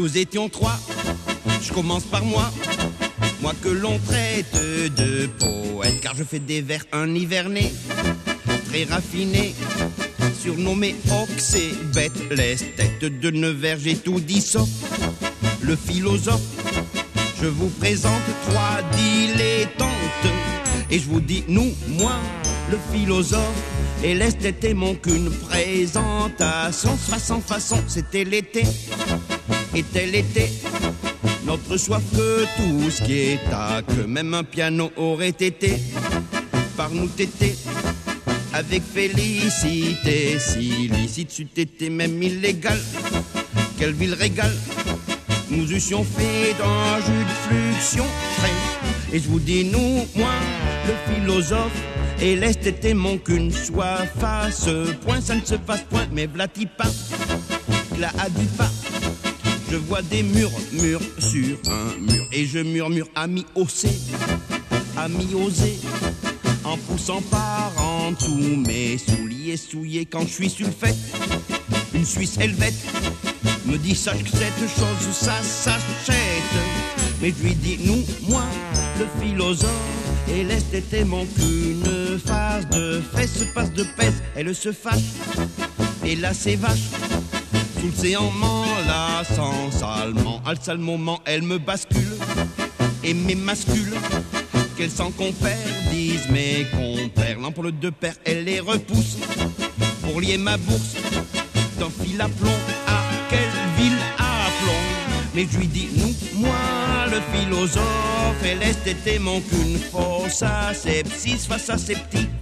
Nous étions trois, je commence par moi. Moi que l'on traite de poète, car je fais des vers eniverné, très raffinés, surnommé Oxé, bête, l'esthète de Nevers, j'ai tout dit sauf le philosophe. Je vous présente trois dilettantes, et je vous dis nous, moi, le philosophe. Et l'esthète est mon qu'une présentation, façon, c'était l'été, et tel était notre soif que tout ce qui est à que même un piano aurait été par nous tété avec félicité, si licite c'eût été même illégal, quelle ville régale nous eussions fait d'un jus de fluxion frais. Et je vous dis nous, moi, le philosophe, et l'esthète mon qu'une soif à ce point, ça ne se passe point, mais v'là-t-il pas, là a dit pas. Je vois des murs sur un mur, et je murmure ami osé, ami osé, en poussant par en dessous mes souliers souillés quand je suis sur le fait. Une Suisse helvète me dit sache que cette chose ça s'achète, mais je lui dis nous, moi, le philosophe, et l'esthète manque une phase de fesses, passe de pèse, elle se fâche, et là c'est vache. Sous l'océan m'enlaçant salement, à le sale moment elle me bascule et m'émascule. Qu'elle s'en confère, disent mes compères, l'ampoule de père elle les repousse pour lier ma bourse d'un fil à plomb. À quelle ville à plomb? Mais je lui dis nous, moi le philosophe, et l'esthète manque une fausse asepsis face à ces petits